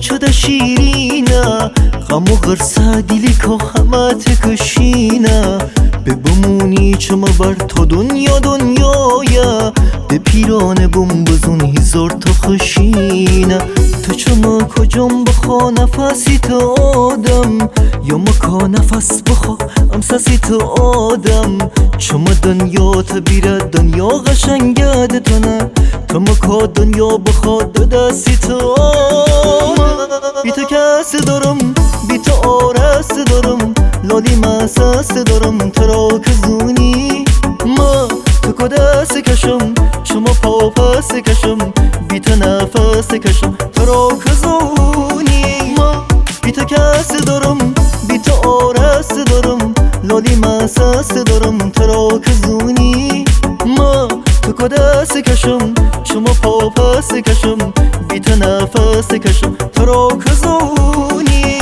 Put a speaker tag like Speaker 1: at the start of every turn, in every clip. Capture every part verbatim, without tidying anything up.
Speaker 1: چه شیرینه غم و غرصه دیلی که همه تکشینه به بمونی چما بر تا دنیا دنیایه به پیرانه بوم بزون هزار تا خشینه تو چما کجام بخوا نفسی تو آدم یا مکا نفس بخوا امسسی تو آدم چما دنیا تبیره دنیا قشنگه دتونه تو مکا دنیا بخوا دو دستی تو آدم بی تو کس دارم بی تو آرس دارم لالی مسس دارم تو را کزونی ما تو کدس کشم شما پا پس کشم بی تو نفس کشم تو را کزونی ما بی تو کس دارم بی تو آرس دارم لالی مسس دارم تو را کزونی ما تو کدس کشم شما پا پس کشم بی تو نفس کشم تو را کزونی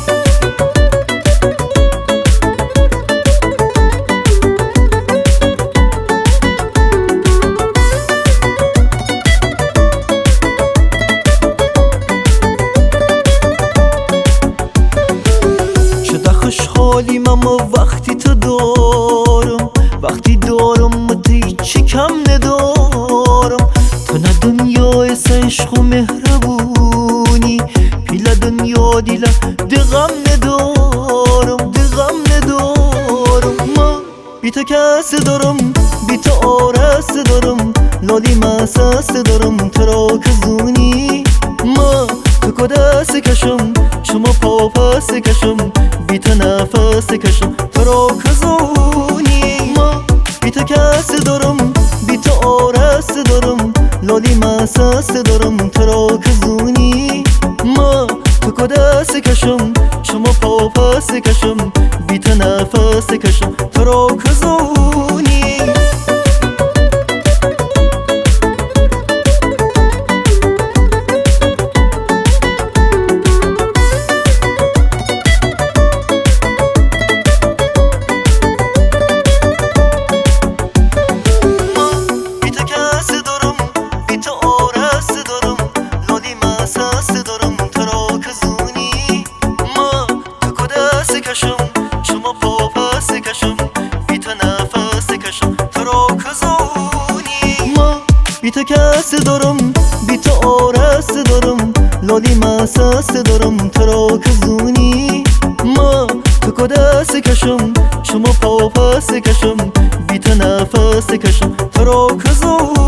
Speaker 1: خوشحالیم اما وقتی تو دارم وقتی دارم متی چی کم ندارم تو نه دنیای عشق و مهربونی پیلا دنیا دیلا دی غم ندارم دی غم ندارم ما بی تو کس دارم بی تو آرس دارم لالی مسس دارم تو را کزونی ما تو کدس کشم شما پا پس کشم بی تو نفس کشم تو را کزونی ما بی تو کس دارم بی تو آرس دارم لالی مسس دارم تو را کزونی ما تو کدس کشم شما پا پس کشم بی تو نفس کشم تو را کزونی شما پا پس کشم بی تو نفس کشم تو را کزونی ما بی تو کس دارم بی تو آرس دارم لالی مسس دارم تو را کزونی ما تو کدس کشم شما پا پس کشم بی تو نفس کشم تو را کزونی